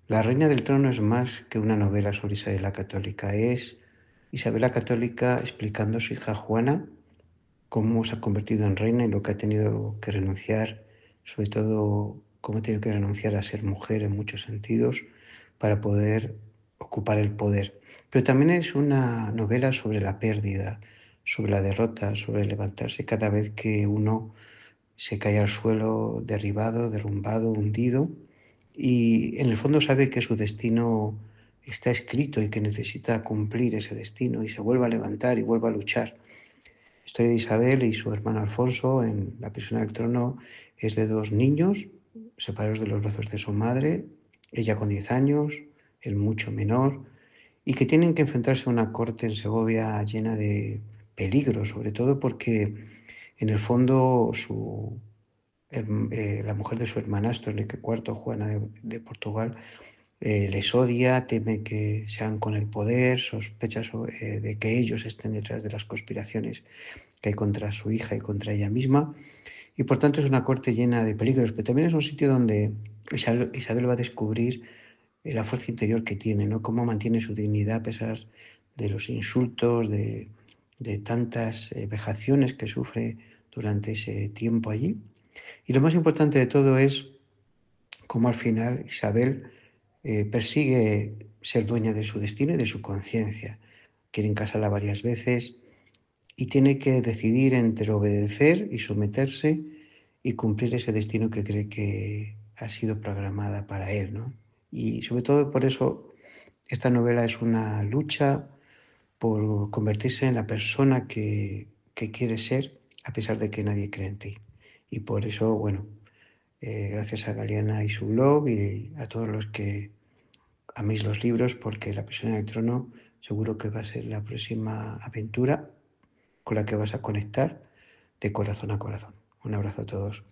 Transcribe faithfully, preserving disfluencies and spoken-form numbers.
La Reina del Trono es más que una novela sobre Isabel la Católica, es Isabel la Católica explicando a su hija Juana cómo se ha convertido en reina y lo que ha tenido que renunciar, sobre todo cómo ha tenido que renunciar a ser mujer en muchos sentidos para poder ocupar el poder. Pero también es una novela sobre la pérdida, sobre la derrota, sobre levantarse cada vez que uno se cae al suelo derribado, derrumbado, hundido, y en el fondo sabe que su destino está escrito y que necesita cumplir ese destino y se vuelve a levantar y vuelve a luchar. La historia de Isabel y su hermano Alfonso en La prisión del trono es de dos niños separados de los brazos de su madre, ella con diez años, él mucho menor, y que tienen que enfrentarse a una corte en Segovia llena de peligro, sobre todo porque en el fondo su, el- eh, la mujer de su hermanastro, Enrique cuarto, Juana de, de Portugal, eh, les odia, teme que sean con el poder, sospecha so- eh, de que ellos estén detrás de las conspiraciones que hay contra su hija y contra ella misma. Y por tanto es una corte llena de peligros, pero también es un sitio donde Isabel, Isabel va a descubrir eh, la fuerza interior que tiene, ¿no? Cómo mantiene su dignidad a pesar de los insultos, de, de tantas eh, vejaciones que sufre durante ese tiempo allí. Y lo más importante de todo es cómo al final Isabel eh, persigue ser dueña de su destino y de su conciencia. Quieren casarla varias veces y tiene que decidir entre obedecer y someterse y cumplir ese destino que cree que ha sido programada para él, ¿no? Y sobre todo por eso esta novela es una lucha por convertirse en la persona que, que quiere ser a pesar de que nadie cree en ti. Y por eso, bueno, eh, gracias a Galeana y su blog y a todos los que améis los libros, porque La prisión del trono seguro que va a ser la próxima aventura con la que vas a conectar de corazón a corazón. Un abrazo a todos.